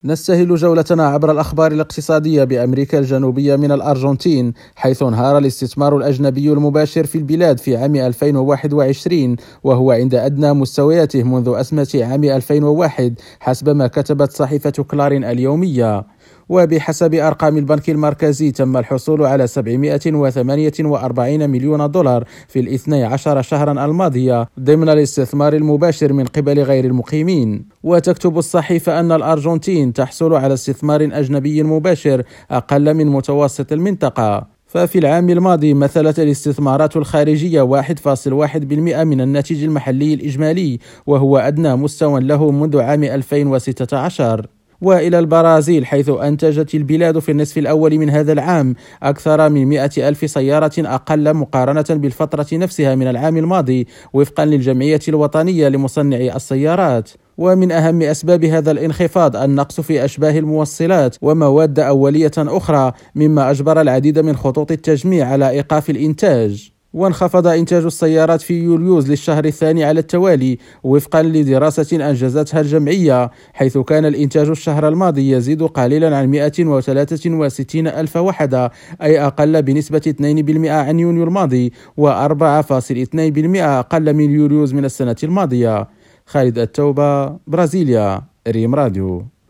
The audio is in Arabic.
نستهل جولتنا عبر الأخبار الاقتصادية بأمريكا الجنوبية من الأرجنتين، حيث انهار الاستثمار الأجنبي المباشر في البلاد في عام 2021 وهو عند أدنى مستوياته منذ أزمة عام 2001 حسب ما كتبت صحيفة كلارين اليومية. وبحسب أرقام البنك المركزي تم الحصول على 748 مليون دولار في 12 شهرا الماضية ضمن الاستثمار المباشر من قبل غير المقيمين. وتكتب الصحيفة أن الأرجنتين تحصل على استثمار أجنبي مباشر أقل من متوسط المنطقة، ففي العام الماضي مثلت الاستثمارات الخارجية 1.1% من الناتج المحلي الإجمالي، وهو أدنى مستوى له منذ عام 2016. وإلى البرازيل، حيث أنتجت البلاد في النصف الأول من هذا العام أكثر من 100 ألف سيارة أقل مقارنة بالفترة نفسها من العام الماضي وفقا للجمعية الوطنية لمصنعي السيارات. ومن أهم أسباب هذا الانخفاض النقص في أشباه الموصلات ومواد أولية أخرى، مما أجبر العديد من خطوط التجميع على إيقاف الإنتاج. وانخفض إنتاج السيارات في يوليوز للشهر الثاني على التوالي وفقا لدراسة أنجزتها الجمعية، حيث كان الإنتاج الشهر الماضي يزيد قليلا عن 163 ألف وحدة، أي أقل بنسبة 2% عن يونيو الماضي و4.2% أقل من يوليوز من السنة الماضية. خالد التوبة، برازيليا، ريم راديو.